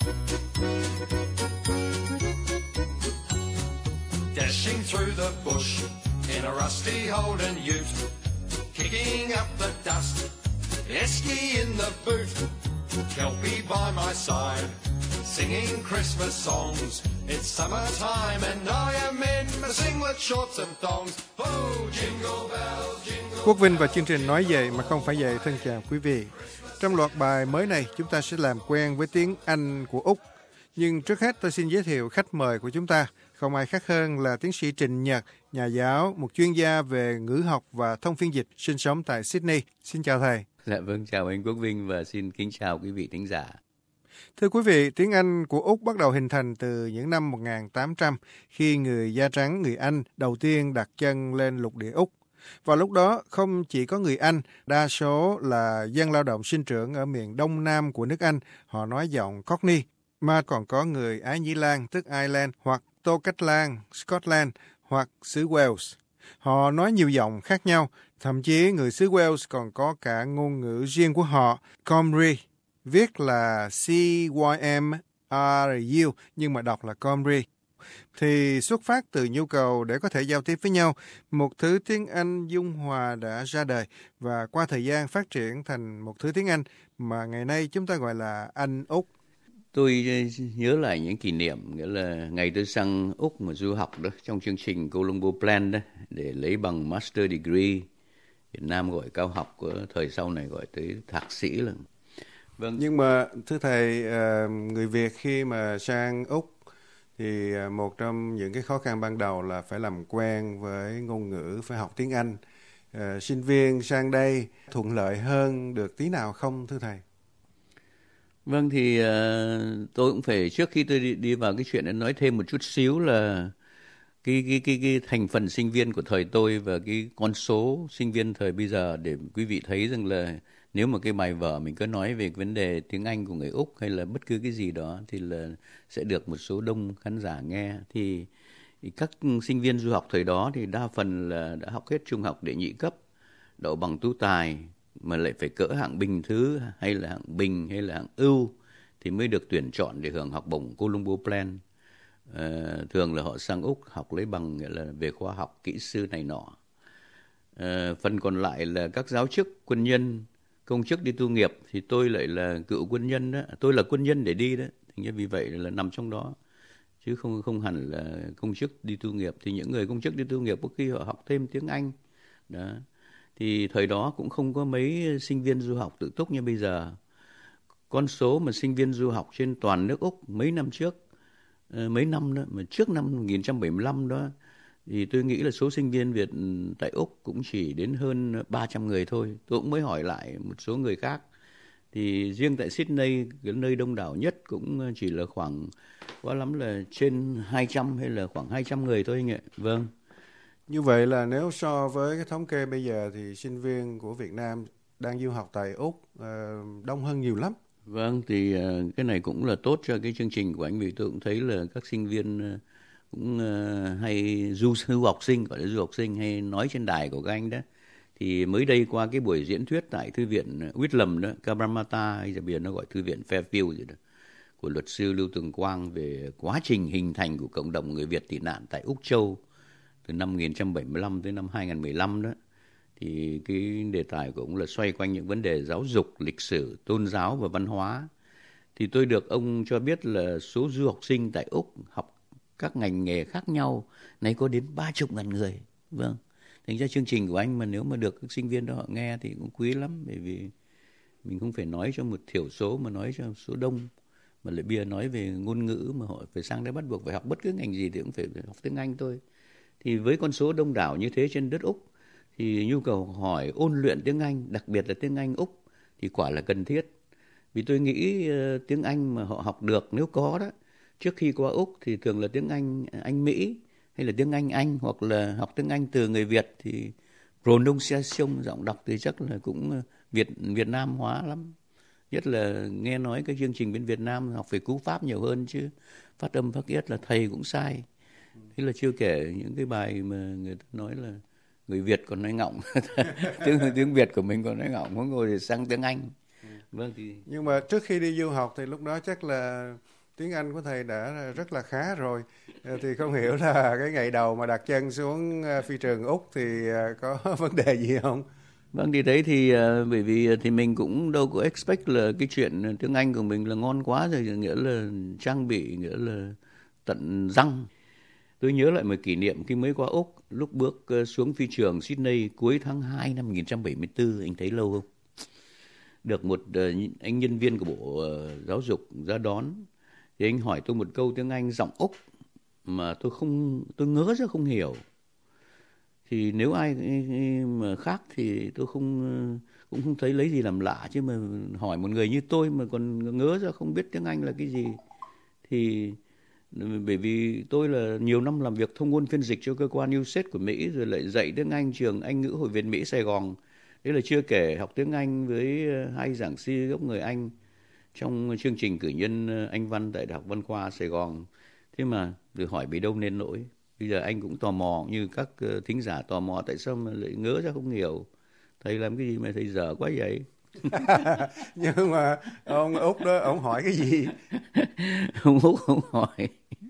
Dashing through the bush in a rusty Holden ute, kicking up the dust, esky in the boot, Kelpie by my side, singing Christmas songs. It's summertime and I am in my singlet, shorts and thongs. Oh, jingle bells, jingle. Quốc Vinh và chương trình Nói Vậy Mà Không Phải Vậy thân chào quý vị. Trong loạt bài mới này, chúng ta sẽ làm quen với tiếng Anh của Úc. Nhưng trước hết tôi xin giới thiệu khách mời của chúng ta. Không ai khác hơn là tiến sĩ Trịnh Nhật, nhà giáo, một chuyên gia về ngữ học và thông phiên dịch, sinh sống tại Sydney. Xin chào thầy. Dạ vâng, chào anh Quốc Vinh và xin kính chào quý vị thính giả. Thưa quý vị, tiếng Anh của Úc bắt đầu hình thành từ những năm 1800 khi người da trắng người Anh đầu tiên đặt chân lên lục địa Úc. Vào lúc đó, không chỉ có người Anh, đa số là dân lao động sinh trưởng ở miền đông nam của nước Anh, họ nói giọng Cockney, mà còn có người Ái Nhĩ Lan, tức Ireland, hoặc Tô Cách Lan, Scotland, hoặc xứ Wales. Họ nói nhiều giọng khác nhau, thậm chí người xứ Wales còn có cả ngôn ngữ riêng của họ, Comrie, viết là C-Y-M-R-U, nhưng mà đọc là Comrie. Thì xuất phát từ nhu cầu để có thể giao tiếp với nhau, một thứ tiếng Anh dung hòa đã ra đời và qua thời gian phát triển thành một thứ tiếng Anh mà ngày nay chúng ta gọi là Anh Úc. Tôi nhớ lại những kỷ niệm, nghĩa là ngày tôi sang Úc mà du học đó, trong chương trình Colombo Plan đó, để lấy bằng Master Degree, Việt Nam gọi cao học, của thời sau này gọi tới thạc sĩ là. Vâng. Nhưng mà thưa thầy, người Việt khi mà sang Úc thì một trong những cái khó khăn ban đầu là phải làm quen với ngôn ngữ, phải học tiếng Anh. Sinh viên sang đây thuận lợi hơn được tí nào không thưa thầy? Vâng, thì tôi cũng phải, trước khi tôi đi vào cái chuyện đó, nói thêm một chút xíu là cái thành phần sinh viên của thời tôi và cái con số sinh viên thời bây giờ, để quý vị thấy rằng là nếu mà cái bài vở mình cứ nói về vấn đề tiếng Anh của người Úc hay là bất cứ cái gì đó thì là sẽ được một số đông khán giả nghe. Thì các sinh viên du học thời đó thì đa phần là đã học hết trung học đệ nhị cấp, đậu bằng tú tài, mà lại phải cỡ hạng bình thứ hay là hạng bình hay là hạng ưu thì mới được tuyển chọn để hưởng học bổng Colombo Plan. Thường là họ sang Úc học lấy bằng nghĩa là về khoa học, kỹ sư này nọ. Phần còn lại là các giáo chức, quân nhân, công chức đi tu nghiệp, thì tôi lại là cựu quân nhân đó, tôi là quân nhân để đi đó, thì vì vậy là nằm trong đó chứ không hẳn là công chức đi tu nghiệp. Thì những người công chức đi tu nghiệp có khi họ học thêm tiếng Anh đó. Thì thời đó cũng không có mấy sinh viên du học tự túc như bây giờ. Con số mà sinh viên du học trên toàn nước Úc mấy năm trước, mấy năm đó, mà trước năm 1975 đó, thì tôi nghĩ là số sinh viên Việt tại Úc cũng chỉ đến hơn 300 người thôi. Tôi cũng mới hỏi lại một số người khác. Thì riêng tại Sydney, cái nơi đông đảo nhất, cũng chỉ là khoảng, quá lắm là trên 200 hay là khoảng 200 người thôi anh ạ. Vâng. Như vậy là nếu so với cái thống kê bây giờ thì sinh viên của Việt Nam đang du học tại Úc đông hơn nhiều lắm. Vâng, thì cái này cũng là tốt cho cái chương trình của anh, vì tôi cũng thấy là các sinh viên cũng hay du học sinh, gọi là du học sinh hay nói trên đài của các anh đó. Thì mới đây qua cái buổi diễn thuyết tại Thư viện Whitlam đó, Cabramatta hay giờ bây giờ nó gọi Thư viện Fairfield gì đó, của luật sư Lưu Tường Quang về quá trình hình thành của cộng đồng người Việt tị nạn tại Úc Châu từ năm 1975 tới năm 2015 đó. Thì cái đề tài của ông là xoay quanh những vấn đề giáo dục, lịch sử, tôn giáo và văn hóa. Thì tôi được ông cho biết là số du học sinh tại Úc học các ngành nghề khác nhau nay có đến 30.000 người. Vâng. Thành ra chương trình của anh mà nếu mà được các sinh viên đó họ nghe thì cũng quý lắm, bởi vì mình không phải nói cho một thiểu số mà nói cho số đông, mà lại bia nói về ngôn ngữ mà họ phải sang đây bắt buộc phải học bất cứ ngành gì thì cũng phải học tiếng Anh thôi. Thì với con số đông đảo như thế trên đất Úc thì nhu cầu hỏi ôn luyện tiếng Anh, đặc biệt là tiếng Anh Úc, thì quả là cần thiết. Vì tôi nghĩ tiếng Anh mà họ học được nếu có đó, trước khi qua Úc thì thường là tiếng Anh Mỹ hay là tiếng Anh, hoặc là học tiếng Anh từ người Việt thì pronunciation, giọng đọc thì chắc là cũng Việt Nam hóa lắm. Nhất là nghe nói cái chương trình bên Việt Nam học về cú pháp nhiều hơn, chứ phát âm phát yết là thầy cũng sai. Thế là chưa kể những cái bài mà người ta nói là người Việt còn nói ngọng tiếng Việt của mình còn nói ngọng, có ngồi sang tiếng Anh. Vâng thì Nhưng mà trước khi đi du học thì lúc đó chắc là tiếng Anh của thầy đã rất là khá rồi. Thì không hiểu là cái ngày đầu mà đặt chân xuống phi trường Úc thì có vấn đề gì không? vâng thì đấy thì bởi vì thì mình cũng đâu có expect là cái chuyện tiếng Anh của mình là ngon quá rồi, nghĩa là trang bị, nghĩa là tận răng. Tôi nhớ lại một kỷ niệm khi mới qua Úc, lúc bước xuống phi trường Sydney cuối tháng 2 năm 1974, anh thấy lâu không? Được một anh nhân viên của Bộ Giáo dục ra đón, thì anh hỏi tôi một câu tiếng Anh giọng Úc mà tôi ngớ ra không hiểu. Thì nếu ai mà khác thì tôi cũng không thấy lấy gì làm lạ, chứ mà hỏi một người như tôi mà còn ngớ ra không biết tiếng Anh là cái gì thì bởi vì tôi là nhiều năm làm việc thông ngôn phiên dịch cho cơ quan USAID của Mỹ, rồi lại dạy tiếng Anh trường Anh ngữ Hội Việt Mỹ Sài Gòn. Đấy là chưa kể học tiếng Anh với hai giảng sư gốc người Anh trong chương trình cử nhân Anh văn tại Đại học Văn khoa Sài Gòn. Thế mà được hỏi bị đâu nên nỗi. Bây giờ anh cũng tò mò như các thính giả tò mò tại sao mà lại ngớ ra không hiểu. Thầy làm cái gì mà thầy dở quá vậy? Nhưng mà ông Úc đó, ông hỏi cái gì? Ông Úc không hỏi.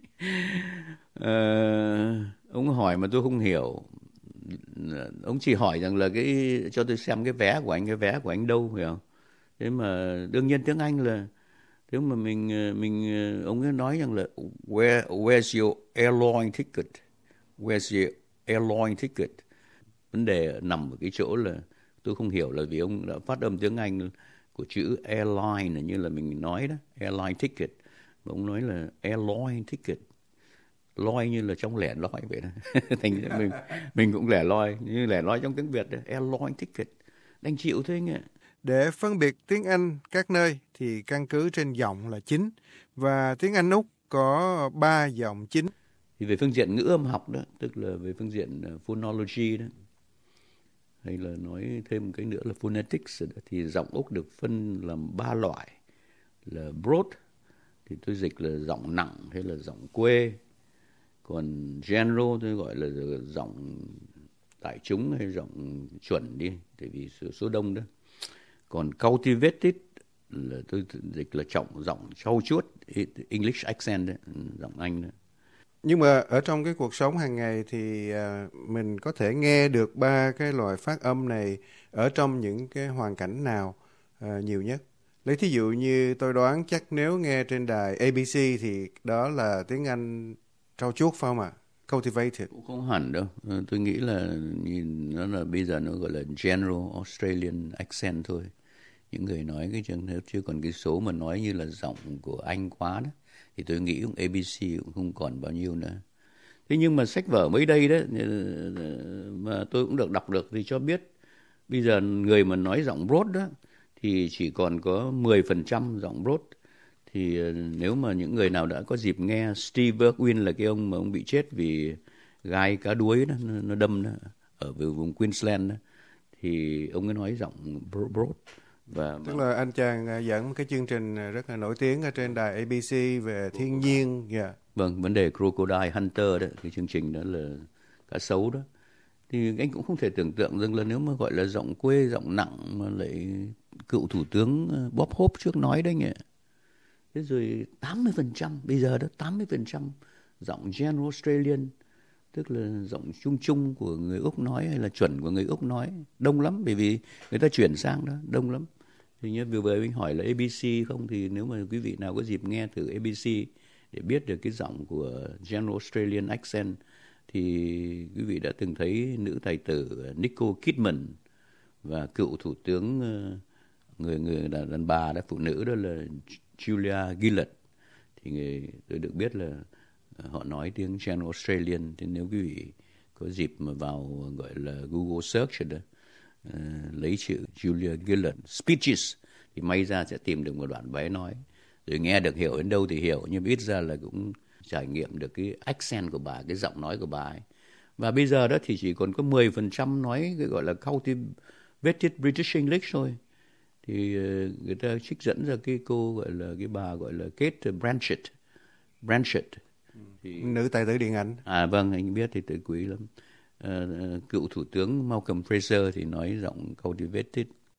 Ờ, ông hỏi mà tôi không hiểu. Ông chỉ hỏi rằng là cho tôi xem cái vé của anh đâu, hiểu không? Thế mà đương nhiên tiếng Anh là nếu mà ông ấy nói rằng là where's your airline ticket? Where's your airline ticket? Vấn đề nằm ở cái chỗ là tôi không hiểu là vì ông đã phát âm tiếng Anh của chữ airline là như là mình nói đó, airline ticket. Mà ông nói là airline ticket. Loi như là trong lẻ loi vậy đó. Thành ra mình cũng lẻ loi, như lẻ loi trong tiếng Việt đó, airline ticket. Đành chịu thôi anh ạ. Để phân biệt tiếng Anh các nơi thì căn cứ trên giọng là chính, và tiếng Anh Úc có 3 giọng chính. Thì về phương diện ngữ âm học đó, tức là về phương diện phonology đó, hay là nói thêm một cái nữa là phonetics đó, thì giọng Úc được phân làm 3 loại là broad, thì tôi dịch là giọng nặng hay là giọng quê. Còn general tôi gọi là giọng đại chúng hay giọng chuẩn đi, tại vì số đông đó. Còn cultivated là tôi dịch là giọng trau chuốt, English accent đấy, giọng Anh đó. Nhưng mà ở trong cái cuộc sống hàng ngày thì mình có thể nghe được 3 cái loại phát âm này ở trong những cái hoàn cảnh nào nhiều nhất? Lấy thí dụ như tôi đoán chắc nếu nghe trên đài ABC thì đó là tiếng Anh trau chuốt phải không ạ? Cultivated. Cũng không hẳn đâu. Tôi nghĩ là nhìn nó là bây giờ nó gọi là general Australian accent thôi. Những người nói cái trường hợp, chứ còn cái số mà nói như là giọng của Anh quá đó thì tôi nghĩ cũng ABC cũng không còn bao nhiêu nữa. Thế nhưng mà sách vở mới đây đó mà tôi cũng đọc được thì cho biết bây giờ người mà nói giọng broad đó thì chỉ còn có 10% giọng broad. Thì nếu mà những người nào đã có dịp nghe Steve Irwin là cái ông mà ông bị chết vì gai cá đuối đó, nó đâm đó, ở vùng Queensland đó, thì ông ấy nói giọng broad. Tức là anh chàng dẫn cái chương trình rất là nổi tiếng ở trên đài ABC về thiên nhiên. Yeah. Vâng, vấn đề Crocodile Hunter đó, cái chương trình đó là cá sấu đó. Thì anh cũng không thể tưởng tượng rằng là nếu mà gọi là giọng quê, giọng nặng mà lại cựu thủ tướng Bob Hope trước nói đấy nhỉ. Thế rồi 80%, bây giờ đó 80% giọng General Australian, tức là giọng chung chung của người Úc nói hay là chuẩn của người Úc nói, đông lắm, bởi vì người ta chuyển sang đó, đông lắm. Thì như vừa vừa anh hỏi là ABC không, thì nếu mà quý vị nào có dịp nghe thử ABC để biết được cái giọng của General Australian accent, thì quý vị đã từng thấy nữ tài tử Nicole Kidman và cựu thủ tướng người đàn bà đó, phụ nữ đó là Julia Gillard. Thì tôi được biết là họ nói tiếng General Australian. Thì nếu quý vị có dịp mà vào gọi là Google search đó, lấy chữ Julia Gillard speeches thì may ra sẽ tìm được một đoạn bài nói, rồi nghe được hiểu đến đâu thì hiểu, nhưng ít ra là cũng trải nghiệm được cái accent của bà, cái giọng nói của bà ấy. Và bây giờ đó thì chỉ còn có 10% nói cái gọi là cultivated British English thôi. Thì người ta trích dẫn ra cái cô gọi là cái bà gọi là Kate Blanchett. Thì nữ tài tử điện ảnh. Vâng, anh biết thì tự quý lắm. Cựu thủ tướng Malcolm Fraser thì nói giọng cultivated.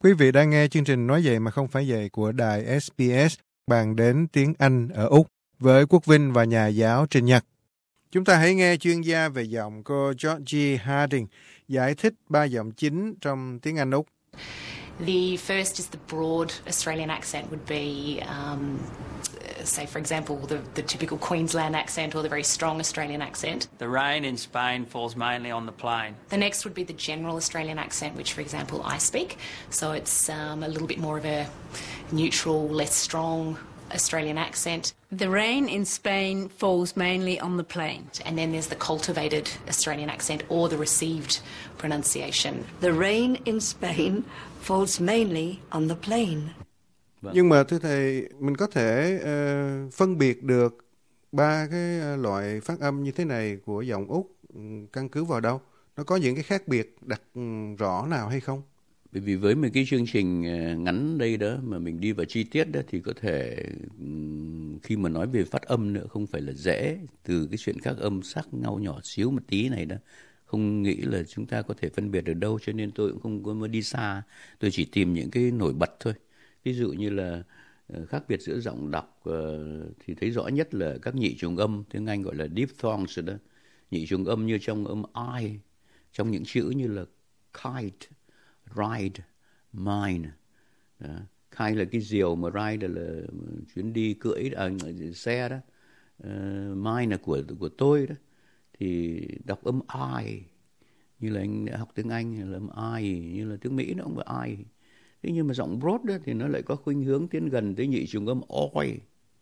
Quý vị đang nghe chương trình Nói vậy mà không phải vậy của đài SBS bàn đến tiếng Anh ở Úc với Quốc Vinh và nhà giáo Trình Nhật. Chúng ta hãy nghe chuyên gia về giọng cô Georgie Harding giải thích 3 giọng chính trong tiếng Anh Úc. The first is the broad Australian accent would be, say, for example, the typical Queensland accent or the very strong Australian accent. The rain in Spain falls mainly on the plain. The next would be the general Australian accent, which, for example, I speak. So it's a little bit more of a neutral, less strong Australian accent. The rain in Spain falls mainly on the plain. And then there's the cultivated Australian accent or the received pronunciation. The rain in Spain falls mainly on the plain. Nhưng mà thưa thầy, mình có thể phân biệt được 3 cái loại phát âm như thế này của giọng Úc căn cứ vào đâu? Nó có những cái khác biệt đặc rõ nào hay không? Bởi vì với một cái chương trình ngắn đây đó mà mình đi vào chi tiết đó thì có thể khi mà nói về phát âm nữa không phải là dễ. Từ cái chuyện các âm sắc nhau nhỏ xíu một tí này đó, không nghĩ là chúng ta có thể phân biệt được đâu, cho nên tôi cũng không có đi xa. Tôi chỉ tìm những cái nổi bật thôi. Ví dụ như là khác biệt giữa giọng đọc thì thấy rõ nhất là các nhị trùng âm, tiếng Anh gọi là diphthongs đó. Nhị trùng âm như trong âm I, trong những chữ như là kite, ride, mine. Đó. Kite là cái diều, mà ride là chuyến đi cưỡi xe đó. Mine là của tôi đó. Thì đọc âm I, như là anh đã học tiếng Anh là âm I, như là tiếng Mỹ nó cũng là I. Thế nhưng mà giọng broad đó thì nó lại có khuynh hướng tiến gần tới nhị trùng âm oi,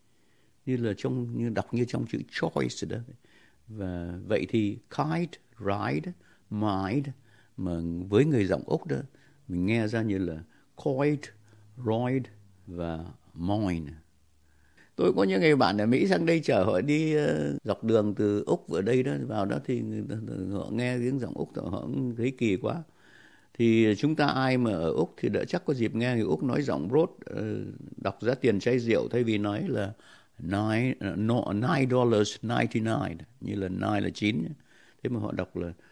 như đọc như trong chữ choice đó. Và vậy thì kite, ride, mide, mà với người giọng Úc đó mình nghe ra như là coit, roid và mine. Tôi có những người bạn ở Mỹ sang đây chở họ đi dọc đường từ Úc ở đây đó vào đó thì họ nghe tiếng giọng Úc họ cũng thấy kỳ quá. Thì chúng ta ai mà ở Úc thì đã chắc có dịp nghe người Úc nói giọng broad, đọc giá tiền chai rượu thay vì nói là $9.99, như là 9 là 9. Thế mà họ đọc là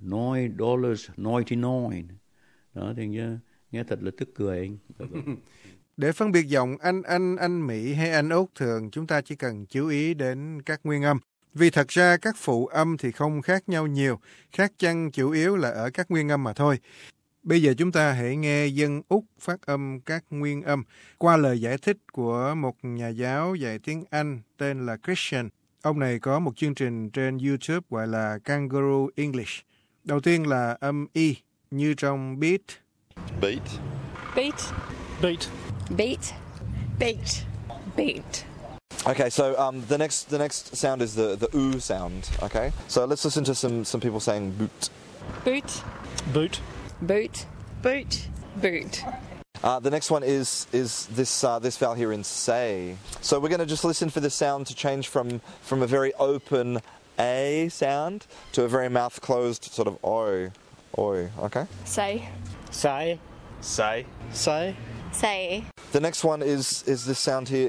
$9.99. Đó thì nghe thật là tức cười anh. Để phân biệt giọng Anh Mỹ hay Anh Úc, thường chúng ta chỉ cần chú ý đến các nguyên âm. Vì thật ra các phụ âm thì không khác nhau nhiều, khác chăng chủ yếu là ở các nguyên âm mà thôi. Bây giờ chúng ta hãy nghe dân Úc phát âm các nguyên âm qua lời giải thích của một nhà giáo dạy tiếng Anh tên là Christian. Ông này có một chương trình trên YouTube gọi là Kangaroo English. Đầu tiên là âm Y, như trong beat. Beat. Beat. Beat. Beat. Beat. Beat. Okay, so the next sound is the oo sound. Okay, so let's listen to some people saying boot. Boot. Boot. Boot. Boot. Boot. The next one is this vowel here in say. So we're going to just listen for the sound to change from a very open A sound to a very mouth closed sort of oi. Okay. Say. Say. Say. Say. Say. The next one is this sound here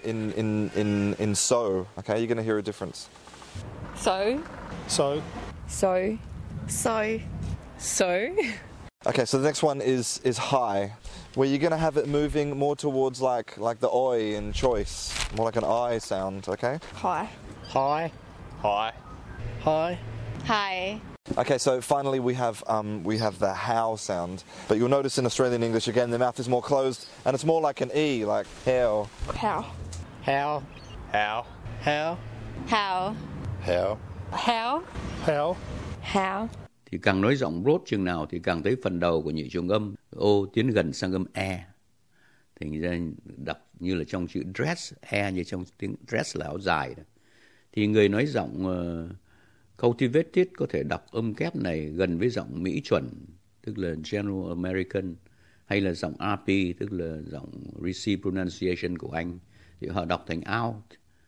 in so. Okay, you're going to hear a difference. So. So. So. So. So. Okay, so the next one is high, where you're going to have it moving more towards like the oi in choice, more like an I sound. Okay. High. High. High. High. High. Okay, so finally we have the how sound, but you'll notice in Australian English again the mouth is more closed and it's more like an E, like how. How. How. How. How. How. How. How. How. How. Thì càng nói giọng broad chừng nào thì càng thấy phần đầu của nhị trùng âm O tiến gần sang âm E. Thành ra đọc như là trong chữ dress, E như trong tiếng dress là áo dài đó. Thì người nói giọng cultivated có thể đọc âm kép này gần với giọng Mỹ chuẩn, tức là General American, hay là giọng RP, tức là giọng Received Pronunciation của Anh. Thì họ đọc thành out.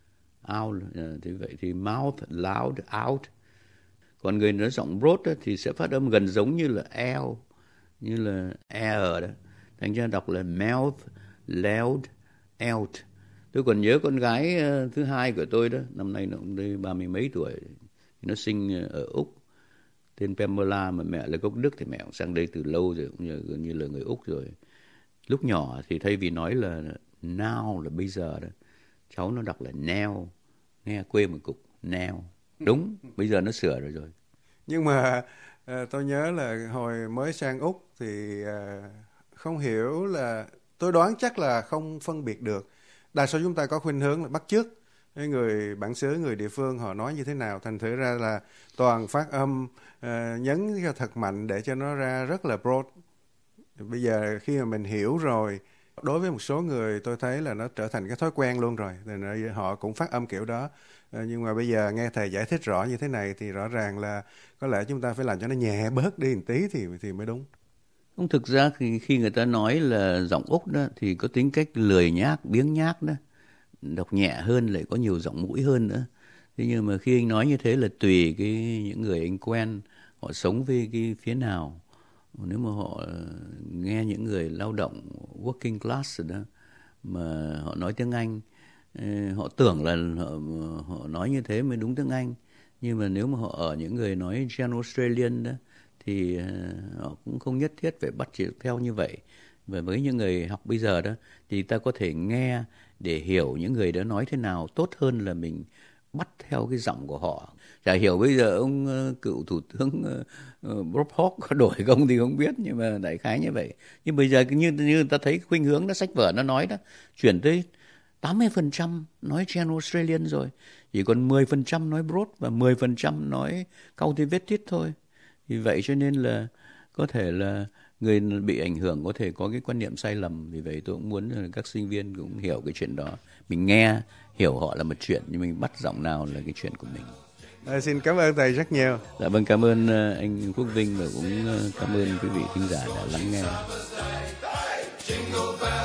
Thì vậy thì mouth, loud, out. Còn người nói giọng broad đó, thì sẽ phát âm gần giống như là L, như là air đó. Thành ra đọc là mouth, loud, out. Tôi còn nhớ con gái thứ hai của tôi đó, năm nay nó cũng đây 30 mấy tuổi. Nó sinh ở Úc, tên Pamela, mà mẹ là gốc Đức thì mẹ cũng sang đây từ lâu rồi, cũng như là người Úc rồi. Lúc nhỏ thì thay vì nói là now là bây giờ đó, cháu nó đọc là now, nghe quê một cục now. Đúng, bây giờ nó sửa rồi. Nhưng mà tôi nhớ là hồi mới sang Úc thì không hiểu là, tôi đoán chắc là không phân biệt được. Đa số chúng ta có khuynh hướng là bắt chước cái người bản xứ, người địa phương họ nói như thế nào, thành thử ra là toàn phát âm nhấn cho thật mạnh để cho nó ra rất là broad. Bây giờ khi mà mình hiểu rồi, đối với một số người tôi thấy là nó trở thành cái thói quen luôn rồi, thì họ cũng phát âm kiểu đó. Nhưng mà bây giờ nghe thầy giải thích rõ như thế này thì rõ ràng là có lẽ chúng ta phải làm cho nó nhẹ bớt đi một tí thì mới đúng. Không, thực ra khi người ta nói là giọng Úc đó thì có tính cách lười nhác, biếng nhác đó, đọc nhẹ hơn, lại có nhiều giọng mũi hơn nữa. Thế nhưng mà khi anh nói như thế là tùy những người anh quen, họ sống với cái phía nào. Nếu mà họ nghe những người lao động working class rồi đó mà họ nói tiếng Anh, họ tưởng là họ nói như thế mới đúng tiếng Anh. Nhưng mà nếu mà họ ở những người nói Gen Australian đó thì họ cũng không nhất thiết phải bắt chước theo như vậy. Và với những người học bây giờ đó thì ta có thể nghe để hiểu những người đó nói thế nào tốt hơn là mình bắt theo cái giọng của họ. Chả hiểu bây giờ ông cựu thủ tướng Bob Hawke có đổi không thì không biết, nhưng mà đại khái như vậy. Nhưng bây giờ như ta thấy khuynh hướng đó, sách vở nó nói đó, chuyển tới 80% nói Gen Australian rồi, chỉ còn 10% nói Broad và 10% nói Cultivated thôi. Vì vậy cho nên là có thể là người bị ảnh hưởng có thể có cái quan niệm sai lầm. Vì vậy tôi cũng muốn các sinh viên cũng hiểu cái chuyện đó. Mình nghe, hiểu họ là một chuyện, nhưng mình bắt giọng nào là cái chuyện của mình. Xin cảm ơn thầy rất nhiều. Dạ vâng, cảm ơn anh Quốc Vinh và cũng cảm ơn quý vị thính giả đã lắng nghe.